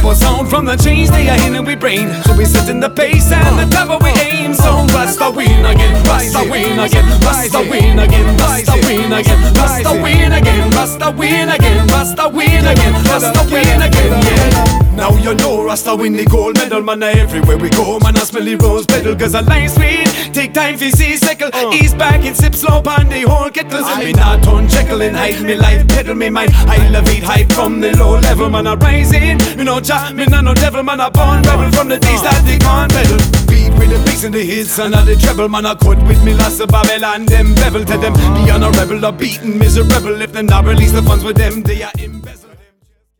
Our sound from the change they are in and we brain. So we set in the pace and the level we aim. So Rasta win again, Rasta win again, Rasta win again, Rasta win again, Rasta win again, Rasta win again, Rasta win again, Rasta win again, yeah. Now you know Rasta win the gold medal, man. Everywhere we go, man, I smell the rose petal. Cause I line sweet, take time for see sickle. Ease back and sip slow on the whole kettle. Me not turn jekyll and hide me life, pedal me mind. I elevate height from the low level, man. I rising, me no chat, me no devil, man. I born rebel from the days that they can't pedal. Beat with the bass in the hits and the treble, man. I cut with me lots of Babylon, them bevel. Tell them be on a rebel, a beaten miserable. If them not release the funds with them, they are embezzled.